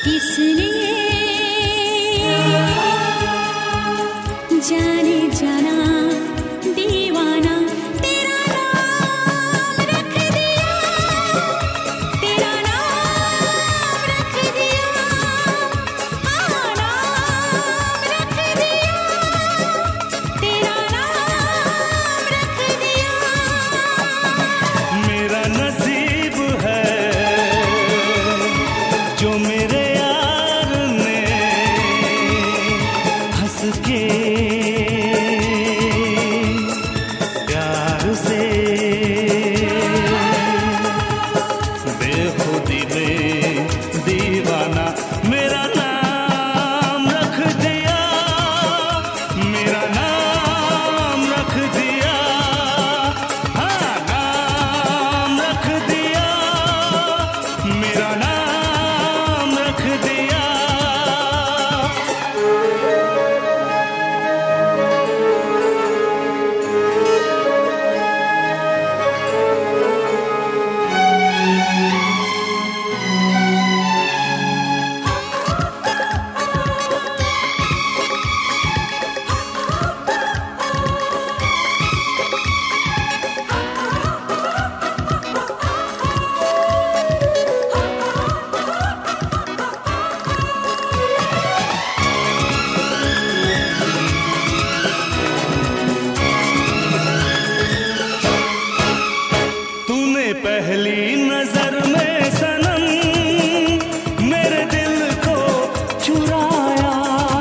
इसलिए जाने जाना दीवाना तेरा नाम रख दिया, तेरा नाम रख दिया, हाँ नाम रख दिया, तेरा नाम रख दिया। मेरा नसीब है जो मेरे यार ने हंस के प्यार से बेखुदी में दीवाना मेरा नाम रख दिया, मेरा नाम रख दिया, हाँ नाम रख दिया, मेरा नाम रख दिया। तूने पहली नजर में सनम मेरे दिल को चुराया,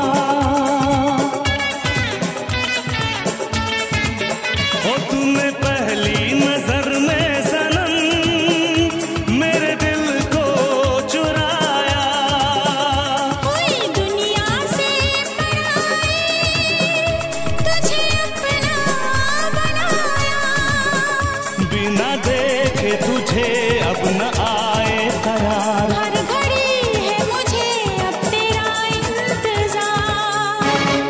ओ तूने पहली नजर में सनम मेरे दिल को चुराया। कोई दुनिया से पराई तुझे अपना बनाया, बिना देखे तुझे अब न आए करार, हर घड़ी है मुझे अब तेरा इंतजार।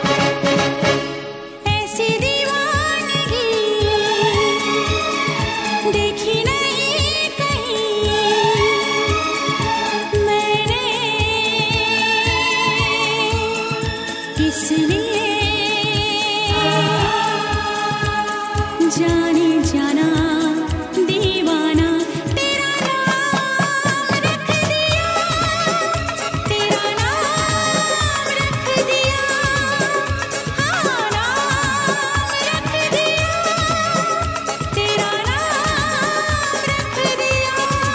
ऐसी दीवानगी देखी नहीं कहीं मैंने, इसलिए जाने जाना दीवाना तेरा नाम रख दिया, तेरा नाम रख दिया, हाँ नाम रख दिया, तेरा नाम रख दिया।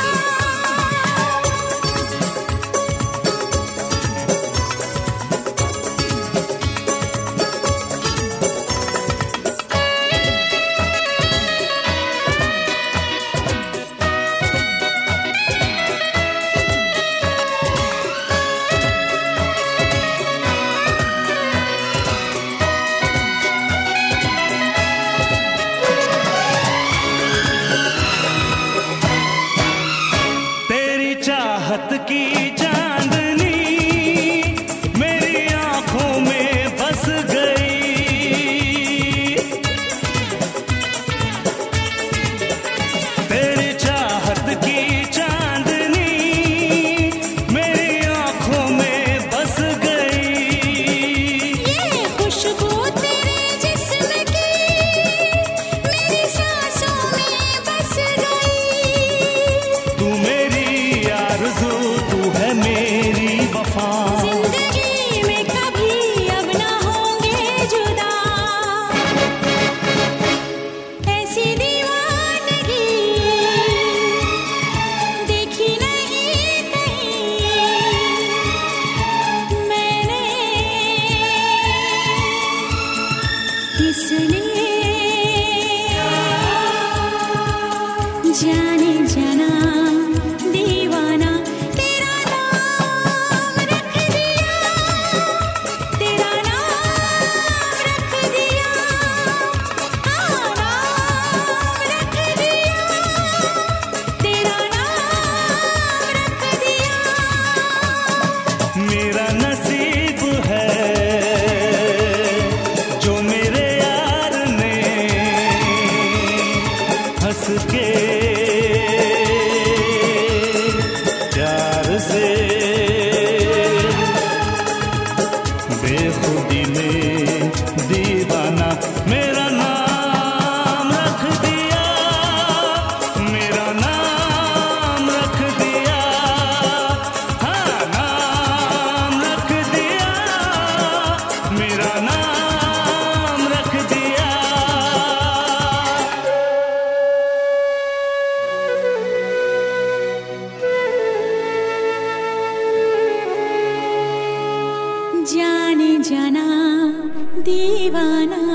तेरी चाहत की चांदनी मेरी आंखों में बस गई, तेरी चाहत की चांदनी मेरी आंखों में बस गई। ये खुशबू तेरे जिस्म की मेरी सांसों में बस गई, तू मेरी आरज़ू, तू है मेरी वफा, जिंदगी में कभी अब ना होंगे जुदा। ऐसी दीवानगी देखी नहीं कहीं मैंने, इसलिए जाने जाना दीवाना तेरा नाम रख दिया, तेरा नाम रख दिया, हाँ नाम रख दिया, तेरा नाम रख दिया। मेरा नसीब है जो मेरे यार ने हंस के प्यार से दीवाना